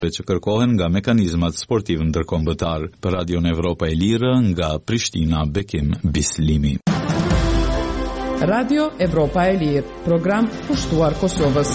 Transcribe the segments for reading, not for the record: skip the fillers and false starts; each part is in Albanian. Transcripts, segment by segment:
që kërkohen nga mekanizmat sportiv ndërkombëtar. Për Radion Evropa e Lirë nga Prishtina, Bekim Bislimi. Radio Evropa e Lirë, program pushtuar Kosovës.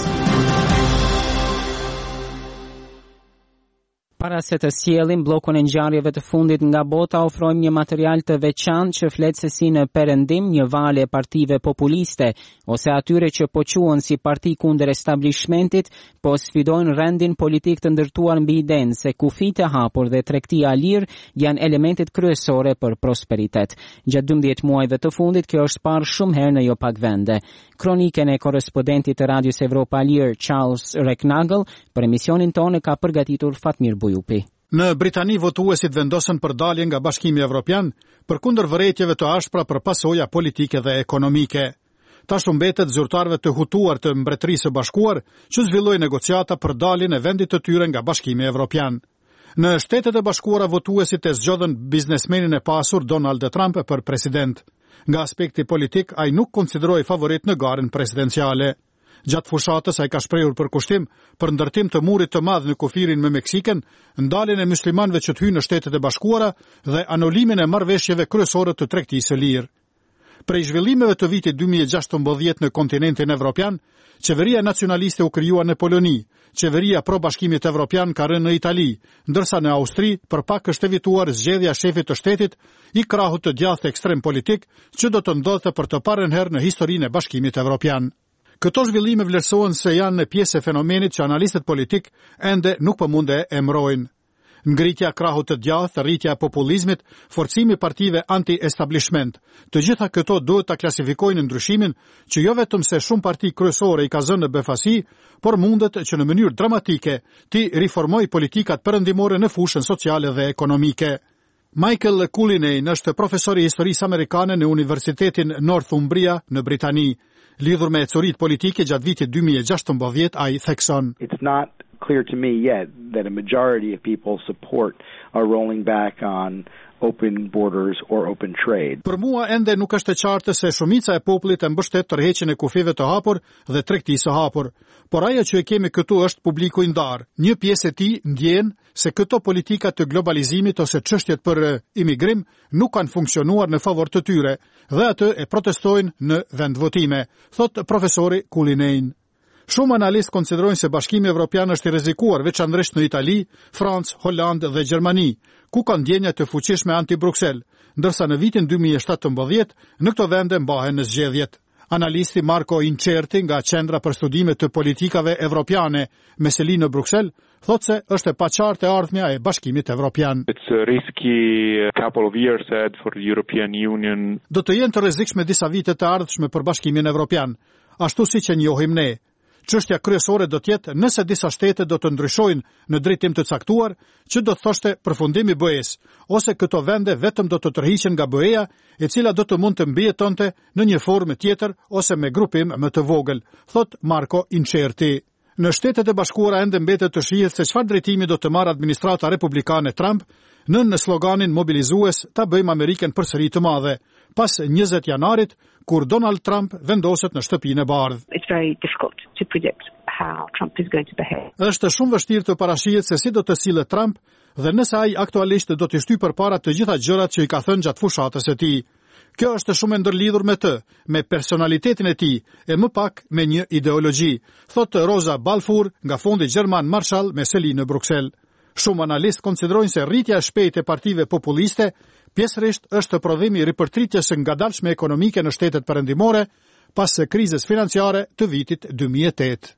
Para se të sjellim bllokun e ngjarjeve të fundit nga bota, ofrojmë një material të veçantë që flet se si në perëndim një valë e partive populiste ose atyre që po quhen si parti kundër establishmentit, po sfidojnë rendin politik të ndërtuar mbi idenë se kufijtë e hapur dhe tregtia e lirë janë elementet kryesore për prosperitet. Gjatë 12 muajve të fundit kjo është parë shumë herë në jo pak vende. Kronikën e korrespondentit të Radios Evropa e Lirë Charles Reknagel për emisionin tonë ka përgatitur Fatmir Bujupi. Në Britani votuesit vendosën për dalje nga Bashkimi Evropian përkundër vërejtjeve të ashpra për pasoja politike dhe ekonomike. Tash mbetet zyrtarëve të hutuar të Mbretërisë së Bashkuar që zhvillojnë negociata për daljen e vendit të tyre nga Bashkimi Evropian. Në Shtetet e Bashkuara votuesit e zgjodhën biznesmenin e pasur Donald Trump për president. Nga aspekti politik, ai nuk konsideroi favorit në garën presidenciale. Gjatë fushatës ai ka shprehur përkushtim për ndërtim të murit të madh në kufirin me Meksikën, ndaljen e muslimanëve që të hyjnë në Shtetet e Bashkuara dhe anulimin e marrëveshjeve kryesore të tregtisë së lirë. Prej zhvillimeve të vitit 2016 në kontinentin evropian, qeveria nacionaliste u krijua në Poloni, qeveria pro-bashkimit evropian ka rënë në Itali, ndërsa në Austri për pak është evituar zgjedhja e shefit të shtetit i krahut të djathtë ekstrem politik që do të ndodhte për të parën herë në historinë e bashkimit evropian. Këto zhvillime vlerësohen se janë në pjesë e fenomenit që analistët politik ende nuk po mund e emrojnë. Ngritja krahut të djathtë, rritja e populizmit, forcimi partive anti-establishment. Të gjitha këto duhet ta klasifikojnë ndryshimin që jo vetëm se shumë parti kryesore i ka zënë në befasi, por mundet që në mënyrë dramatike ti riformoj politikat perëndimore në fushën sociale dhe ekonomike. Michael Cullinane është profesor i historisë amerikane në Universitetin Northumbria në Britani. Lidhur me ecurit politike gjatë vitit 2016, ai thekson: It's not clear to me yet that a majority of people support a rolling back on open borders or open trade. Për mua ende nuk është e qartë se shumica e popullit e mbështet tërheqjen e kufive të hapur dhe tregtisë së hapur. Por ajo që e kemi këtu është publiku i ndarë. Një pjesë e tij ndjen se këto politika të globalizimit ose çështjet për imigrim nuk kanë funksionuar në favor të tyre dhe atë e protestojnë në vendvotime, thot profesori Cullinane. Shumë analistë konsiderojnë se Bashkimi Evropian është i rrezikuar veçanërisht në Itali, Francë, Holandë dhe Gjermani, ku ka ndjenja të fuqishme anti-Bruksel, ndërsa në vitin 2017 në këto vende mbahen në zgjedhjet. Analisti Marco Incerti nga Qendra për Studime të Politikave Evropiane me seli në Bruksel thotë se është e paqartë e ardhmja e Bashkimit Evropian. It's a risky couple of years ahead for the European Union. Do të jenë të rrezikshme disa vite të ardhshme për Bashkimin Evropian, ashtu siç e njohim ne. Çështja kryesore do të jetë nëse disa shtete do të ndryshojnë në drejtim të caktuar, që do të thoshte përfundimi i BE-s, ose këto vende vetëm do të tërhiqen nga BE-ja, e cila do të mund të mbijetonte në një formë tjetër ose me grupim më të vogël, thot Marco Incerti. Në Shtetet e Bashkuara ende mbetet të shihet se çfarë drejtimi do të marrë administrata republikane Trump në sloganin mobilizues ta bëjmë Amerikën përsëri të madhe, pas 20 janarit, kur Donald Trump vendoset në Shtëpinë e Bardhë. It's very difficult to predict how Trump is going to behave. Është shumë vështirë të parashihet se si do të sillet Trump dhe nëse ai aktualisht do të shtyjë përpara të gjitha gjërat që i ka thënë gjatë fushatës së tij. Kjo është shumë e ndërlidhur me të, me personalitetin e tij e më pak me një ideologji, thotë Rosa Balfour nga Fondi Gjerman Marshall me seli në Bruksel. Shumë analistë konsiderojnë se rritja e shpejtë e partive populiste pjesërisht është prodhimi i ripërtritjes së ngadalshme ekonomike në shtetet perëndimore pas së krizës financiare të vitit 2008.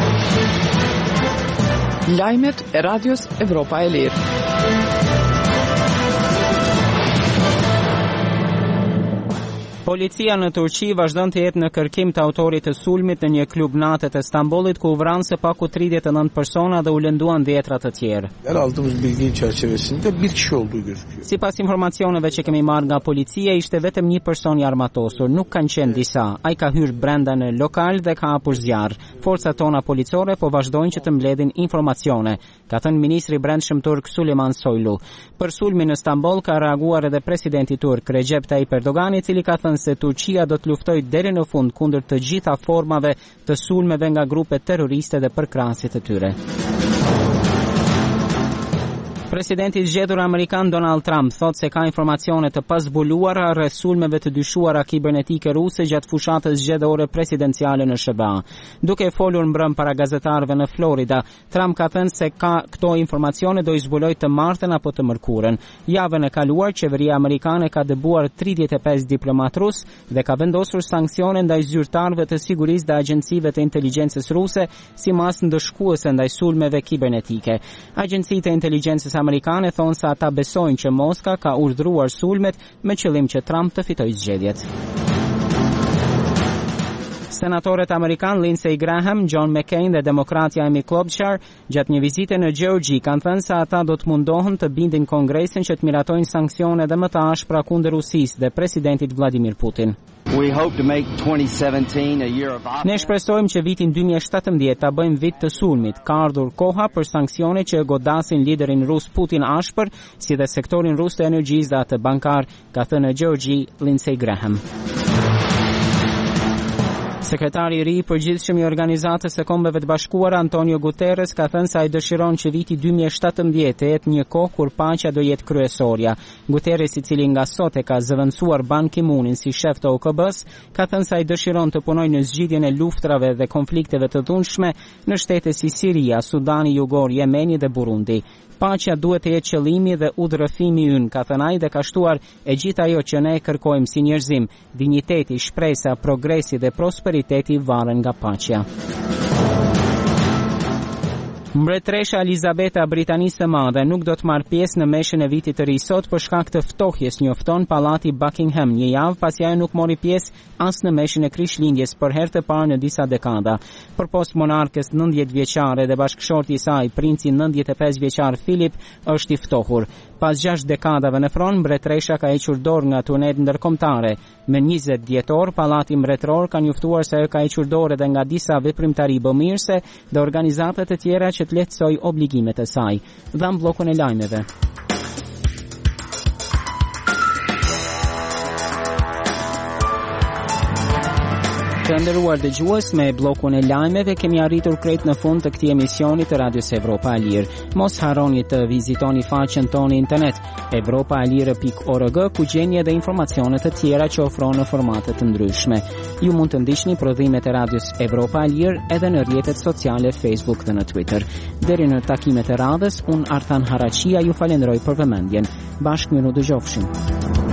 Lajmet e Radios Evropa e Lirë. Policia në Turqi vazhdon të jetë në kërkim të autorit të sulmit në një klub natë të Stambollit ku u vranë së paku 39 persona dhe u lënduan 10 të tjerë. Sipas informacioneve që kemi marrë nga policia, ishte vetëm një person i armatosur, nuk kanë qenë disa. Ai ka hyrë brenda në lokal dhe ka hapur zjarr. Forcat tona policore po vazhdojnë që të mbledhin informacione, ka thënë ministri i brendshëm turk Sulejman Soylu. Për sulmin në Stamboll ka reaguar edhe presidenti turk Recep Tayyip Erdogan, i cili ka thënë se Turqia do të luftojë deri në fund kundër të gjitha formave të sulmeve nga grupe terroriste dhe përkrahasit të tyre. Presidenti I zgjedhur amerikan Donald Trump thot se ka informacione të pazbuluara rreth sulmeve të dyshuara kibernetike ruse gjatë fushatës zgjedhore presidenciale në SBA. Duke folur mbrëm para gazetarëve në Florida, Trump ka thënë se këto informacione do I zbulojë të martën apo të mërkurën. Javën e kaluar, qeveria amerikane ka dëbuar 35 diplomat rus dhe ka vendosur sanksione ndaj zyrtarëve të sigurisë dhe agjencive të inteligjencës ruse si masë ndëshkuese ndaj sulmeve kibernetike. Agjencitë e inteligjencës amerikane thonë se ata besojnë që Moska ka urdhëruar sulmet me qëllim që Trump të fitojë zgjedhjet. Senatorët amerikan Lindsey Graham, John McCain dhe demokratja Amy Klobuchar gjatë një vizite në Gjeorgji kanë thënë se ata do të mundohen të bindin Kongresin që të miratojnë sanksione dhe më të ashpra kundër Rusisë dhe presidentit Vladimir Putin. Ne shpresojmë që vitin 2017 ta bëjmë vit të sulmit. Ka ardhur koha për sanksione që godasin liderin rus Putin ashpër, si dhe sektorin rus të energjisë dhe atë bankar, ka thënë në Gjeorgji Lindsey Graham. Sekretari I ri I përgjithshëm I Organizatës së Kombeve të Bashkuara Antonio Guterres ka thënë se ai dëshiron që viti 2017 të jetë një kohë kur paqja do jetë kryesorja. Guterres, I cili nga sot e ka zëvendësuar Ban Ki-moonin si shef të OKB-s, ka thënë se ai dëshiron të punojë në zgjidhjen e luftrave dhe konflikteve të dhunshme në shtete si Siria, Sudani Jugor, Jemeni dhe Burundi. Paqja duhet të jetë qëllimi dhe udhërëfimi ynë, ka thënë ai dhe ka shtuar e gjithë ajo që ne kërkojmë si njerëzim, dinjiteti, shpresa, progresi dhe prosperiteti varen nga paqja. Mbretëresha Elizabeta Britanisë së Madhe nuk do të marrë pjesë në meshën e vitit të ri sot për shkak të ftohjes, njofton Pallati Buckingham një javë pasi ajo nuk mori pjesë as në meshën e Krishtlindjes për herë të parë në disa dekada. Përpost monarkes 90 vjeçare dhe bashkëshorti I saj, princi 95 vjeçar Philip, është I ftohur. Pas 6 dekadave në fron, mbretëresha ka hequr dorë nga turnet ndërkombëtare. Me 20 dhjetor, Pallati Mbretëror ka njoftuar se ajo ka hequr dorë edhe nga disa veprimtari bëmirëse dhe organizata të tjera që të lehtësoj obligimet e saj. Dham bllokun e lajmeve. Të nderuar dëgjues, me bllokun e lajmeve kemi arritur krejt në fund të këtij emisioni të Radios Evropa e Lirë. Mos harroni të vizitoni faqen tonë internet evropaelire.org ku gjeni edhe informacione të tjera që ofron në formate të ndryshme. Ju mund të ndiqni prodhimet e Radios Evropa e Lirë edhe në rrjetet sociale Facebook dhe në Twitter. Deri në takimet e radhës, unë Artan Haraqia ju falenderoj për vëmendjen. Bashkë miru dëgjofshim.